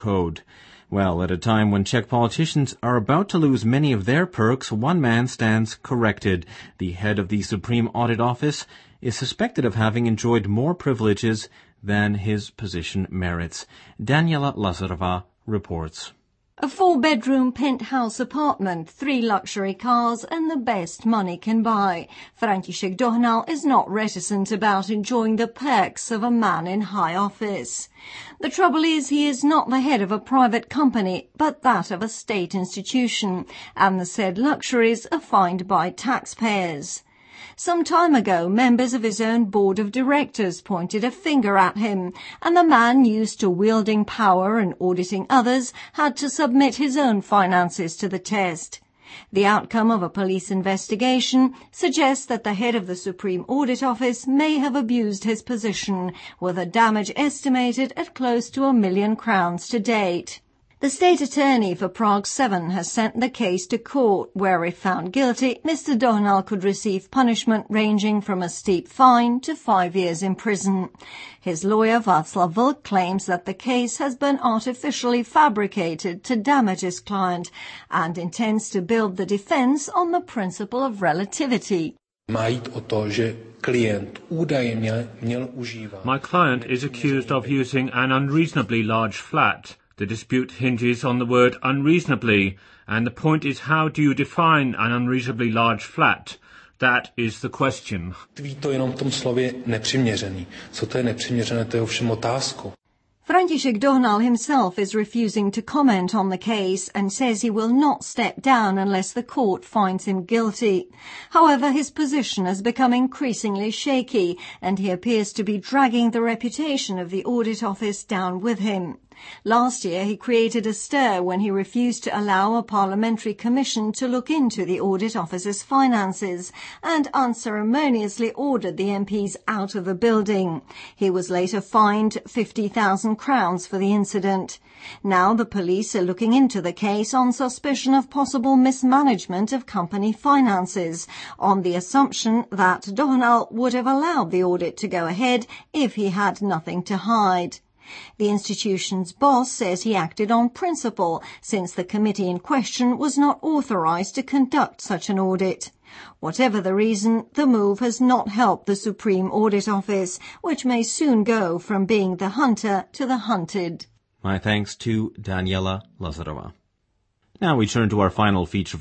code. Well, at a time when Czech politicians are about to lose many of their perks, one man stands corrected. The head of the Supreme Audit Office is suspected of having enjoyed more privileges than his position merits. Daniela Lazarova reports. A 4-bedroom penthouse apartment, 3 luxury cars, and the best money can buy. František Dohnal is not reticent about enjoying the perks of a man in high office. The trouble is he is not the head of a private company, but that of a state institution, and the said luxuries are fined by taxpayers. Some time ago, members of his own board of directors pointed a finger at him, and the man used to wielding power and auditing others had to submit his own finances to the test. The outcome of a police investigation suggests that the head of the Supreme Audit Office may have abused his position, with the damage estimated at close to £1 million to date. The state attorney for Prague 7 has sent the case to court, where if found guilty, Mr. Dohnal could receive punishment ranging from a steep fine to 5 years in prison. His lawyer Václav Vlk claims that the case has been artificially fabricated to damage his client and intends to build the defense on the principle of relativity. My client is accused of using an unreasonably large flat. The dispute hinges on the word unreasonably, and the point is, how do you define an unreasonably large flat? That is the question. František Dohnal himself is refusing to comment on the case and says he will not step down unless the court finds him guilty. However, his position has become increasingly shaky, and he appears to be dragging the reputation of the Audit Office down with him. Last year he created a stir when he refused to allow a parliamentary commission to look into the Audit Office's finances and unceremoniously ordered the MPs out of the building. He was later fined £50,000 for the incident. Now the police are looking into the case on suspicion of possible mismanagement of company finances, on the assumption that Dohnal would have allowed the audit to go ahead if he had nothing to hide. The institution's boss says he acted on principle, since the committee in question was not authorized to conduct such an audit. Whatever the reason, the move has not helped the Supreme Audit Office, which may soon go from being the hunter to the hunted. My thanks to Daniela Lazarova. Now we turn to our final feature